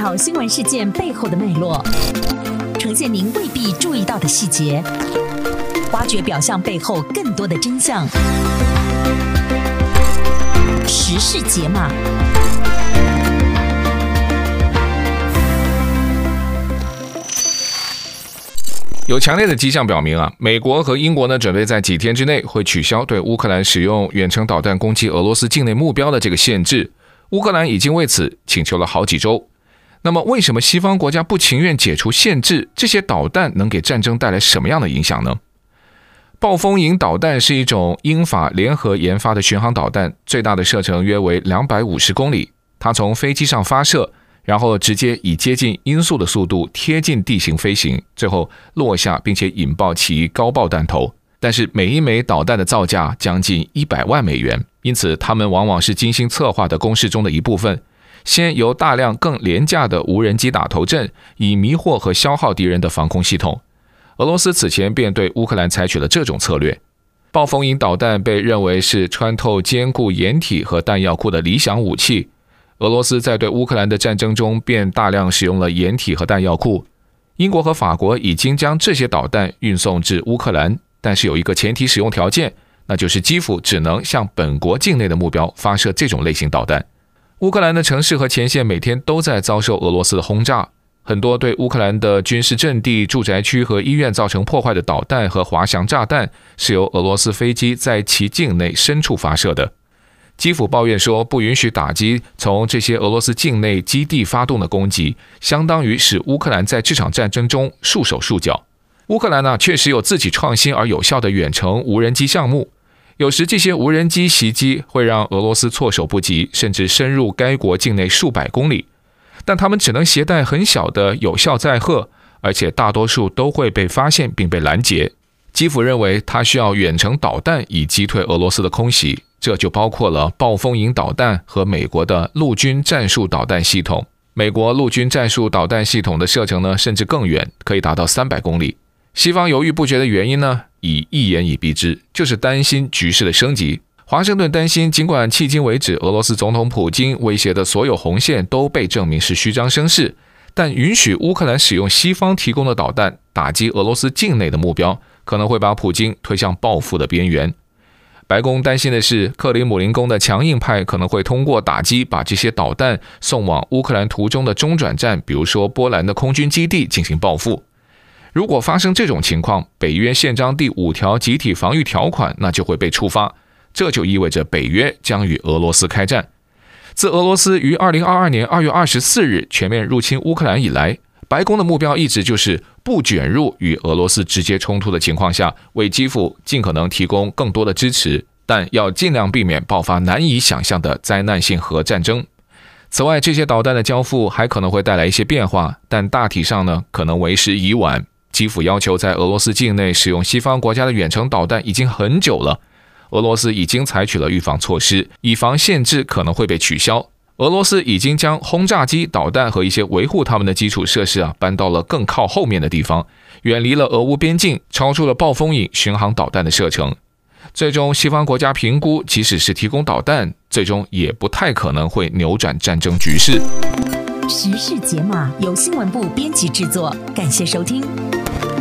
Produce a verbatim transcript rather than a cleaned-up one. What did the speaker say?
条新闻事件背后的脉络，呈现您未必注意到的细节，挖掘表象背后更多的真相。时事解码。 有强烈的迹象表明啊，美国和英国呢准备在几天之内会取消对乌克兰使用远程导弹攻击俄罗斯境内目标的这个限制。乌克兰已经为此请求了好几周。那么为什么西方国家不情愿解除限制？这些导弹能给战争带来什么样的影响呢？暴风影导弹是一种英法联合研发的巡航导弹，最大的射程约为两百五十公里。它从飞机上发射，然后直接以接近音速的速度贴近地形飞行，最后落下并且引爆其高爆弹头。但是每一枚导弹的造价将近一百万美元，因此它们往往是精心策划的攻势中的一部分。先由大量更廉价的无人机打头阵，以迷惑和消耗敌人的防空系统。俄罗斯此前便对乌克兰采取了这种策略。暴风影导弹被认为是穿透坚固掩体和弹药库的理想武器。俄罗斯在对乌克兰的战争中便大量使用了掩体和弹药库。英国和法国已经将这些导弹运送至乌克兰，但是有一个前提使用条件，那就是基辅只能向本国境内的目标发射这种类型导弹。乌克兰的城市和前线每天都在遭受俄罗斯的轰炸，很多对乌克兰的军事阵地、住宅区和医院造成破坏的导弹和滑翔炸弹是由俄罗斯飞机在其境内深处发射的。基辅抱怨说，不允许打击从这些俄罗斯境内基地发动的攻击，相当于使乌克兰在这场战争中束手束脚。乌克兰呢，确实有自己创新而有效的远程无人机项目，有时这些无人机袭击会让俄罗斯措手不及，甚至深入该国境内数百公里，但他们只能携带很小的有效载荷，而且大多数都会被发现并被拦截。基辅认为他需要远程导弹以击退俄罗斯的空袭，这就包括了暴风影导弹和美国的陆军战术导弹系统。美国陆军战术导弹系统的射程呢，甚至更远，可以达到三百公里。西方犹豫不决的原因呢，已一言以蔽之，就是担心局势的升级。华盛顿担心，尽管迄今为止俄罗斯总统普京威胁的所有红线都被证明是虚张声势，但允许乌克兰使用西方提供的导弹打击俄罗斯境内的目标，可能会把普京推向报复的边缘。白宫担心的是，克里姆林宫的强硬派可能会通过打击把这些导弹送往乌克兰途中的中转站，比如说波兰的空军基地进行报复。如果发生这种情况，北约宪章第五条集体防御条款那就会被触发，这就意味着北约将与俄罗斯开战。自俄罗斯于二零二二年二月二十四日全面入侵乌克兰以来，白宫的目标一直就是不卷入与俄罗斯直接冲突的情况下，为基辅尽可能提供更多的支持，但要尽量避免爆发难以想象的灾难性核战争。此外，这些导弹的交付还可能会带来一些变化，但大体上呢，可能为时已晚。基辅要求在俄罗斯境内使用西方国家的远程导弹已经很久了，俄罗斯已经采取了预防措施，以防限制可能会被取消。俄罗斯已经将轰炸机、导弹和一些维护他们的基础设施啊搬到了更靠后面的地方，远离了俄乌边境，超出了暴风影巡航导弹的射程。最终，西方国家评估，即使是提供导弹，最终也不太可能会扭转战争局势。 时事解码由新闻部编辑制作，感谢收听。